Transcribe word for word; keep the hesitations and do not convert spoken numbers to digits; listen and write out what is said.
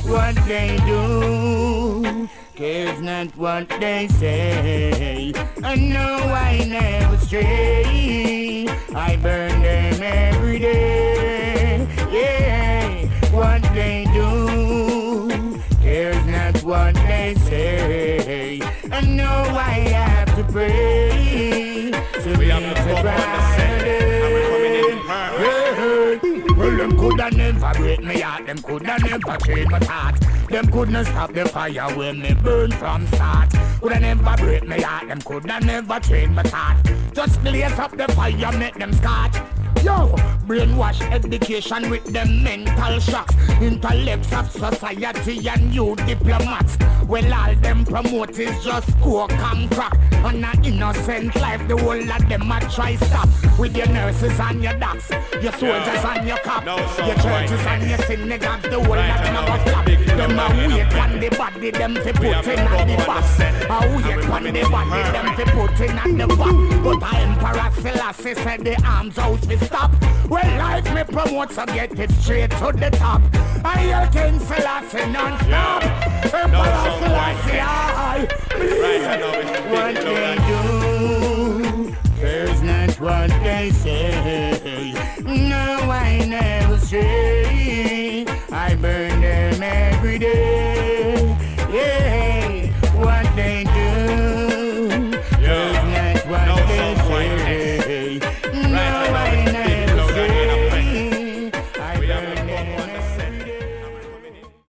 what they do, cares not what they say. And no, I never stray, I burn them every day. Yeah, what they do, cares not what they say. And no, I have to pray to be a brighter day. Well, them coulda never break me heart, them coulda never change my thought. Them couldn't stop the fire when me burn from start. Coulda never break me heart, them coulda never change my thought. Just blaze up the fire, make them scotch. Yo, brainwash education with them mental shocks. Intellects of society and you diplomats. Well, all them promote is just coke and crack. On an innocent life, the whole of them a try stop. With your nurses and your docs, your soldiers and your cops, no, your churches and your synagogues, the whole of them a go flop. Them a wait on the body, them to put in on the box. A wait on the body, them to put in on the box. But the Emperor Selassie said the arms house will stop. Well, life me promote, so get it straight to the top. I hear King Selassie non-stop. Emperor Selassie, I believe what they do, cares not what they say. No, I never stray, I burn them every day.